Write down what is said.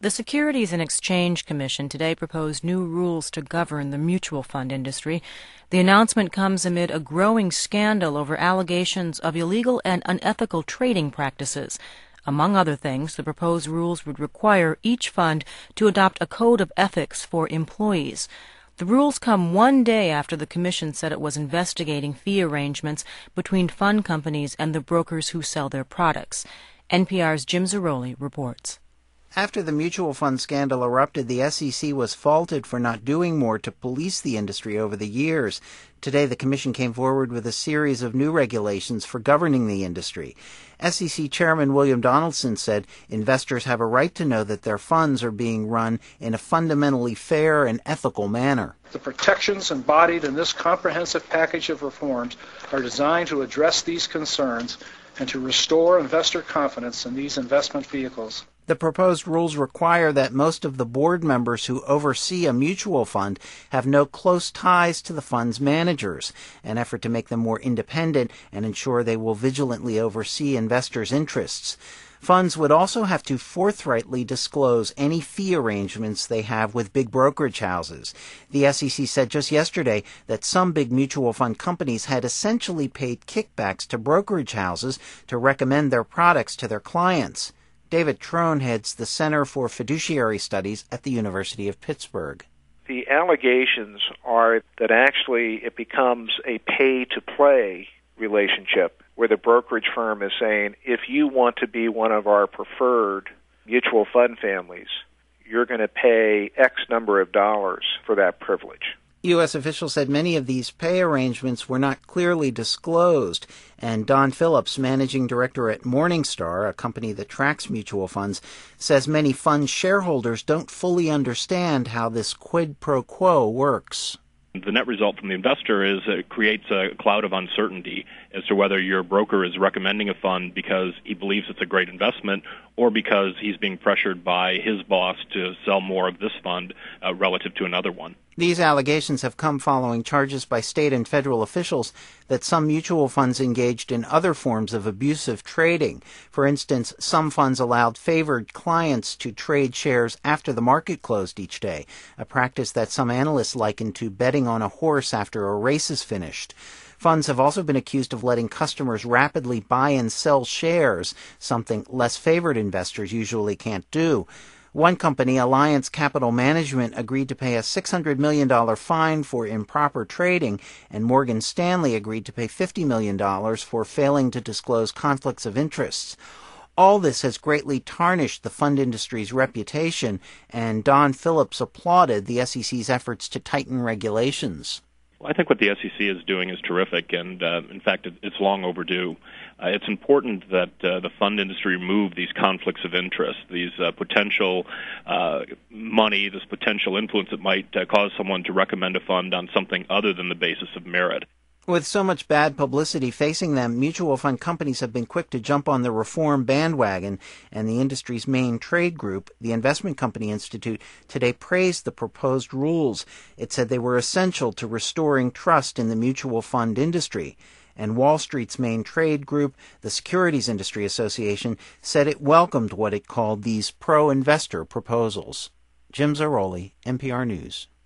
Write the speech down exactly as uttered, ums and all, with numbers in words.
The Securities and Exchange Commission today proposed new rules to govern the mutual fund industry. The announcement comes amid a growing scandal over allegations of illegal and unethical trading practices. Among other things, the proposed rules would require each fund to adopt a code of ethics for employees. The rules come one day after the Commission said it was investigating fee arrangements between fund companies and the brokers who sell their products. N P R's Jim Zarroli reports. After the mutual fund scandal erupted, the S E C was faulted for not doing more to police the industry over the years. Today, the Commission came forward with a series of new regulations for governing the industry. S E C Chairman William Donaldson said investors have a right to know that their funds are being run in a fundamentally fair and ethical manner. The protections embodied in this comprehensive package of reforms are designed to address these concerns and to restore investor confidence in these investment vehicles. The proposed rules require that most of the board members who oversee a mutual fund have no close ties to the fund's managers, an effort to make them more independent and ensure they will vigilantly oversee investors' interests. Funds would also have to forthrightly disclose any fee arrangements they have with big brokerage houses. The S E C said just yesterday that some big mutual fund companies had essentially paid kickbacks to brokerage houses to recommend their products to their clients. David Trone heads the Center for Fiduciary Studies at the University of Pittsburgh. The allegations are that actually it becomes a pay-to-play relationship where the brokerage firm is saying, if you want to be one of our preferred mutual fund families, you're going to pay X number of dollars for that privilege. U S officials said many of these pay arrangements were not clearly disclosed, and Don Phillips, managing director at Morningstar, a company that tracks mutual funds, says many fund shareholders don't fully understand how this quid pro quo works. The net result from the investor is it creates a cloud of uncertainty as to whether your broker is recommending a fund because he believes it's a great investment or because he's being pressured by his boss to sell more of this fund uh, relative to another one. These allegations have come following charges by state and federal officials that some mutual funds engaged in other forms of abusive trading. For instance, some funds allowed favored clients to trade shares after the market closed each day, a practice that some analysts liken to betting on a horse after a race is finished. Funds have also been accused of letting customers rapidly buy and sell shares, something less favored investors usually can't do. One company, Alliance Capital Management, agreed to pay a six hundred million dollars fine for improper trading, and Morgan Stanley agreed to pay fifty million dollars for failing to disclose conflicts of interests. All this has greatly tarnished the fund industry's reputation, and Don Phillips applauded the S E C's efforts to tighten regulations. Well, I think what the S E C is doing is terrific, and uh, in fact, it, it's long overdue. Uh, it's important that uh, the fund industry remove these conflicts of interest, these uh, potential uh, money, this potential influence that might uh, cause someone to recommend a fund on something other than the basis of merit. With so much bad publicity facing them, mutual fund companies have been quick to jump on the reform bandwagon, and the industry's main trade group, the Investment Company Institute, today praised the proposed rules. It said they were essential to restoring trust in the mutual fund industry. And Wall Street's main trade group, the Securities Industry Association, said it welcomed what it called these pro-investor proposals. Jim Zarroli, N P R News.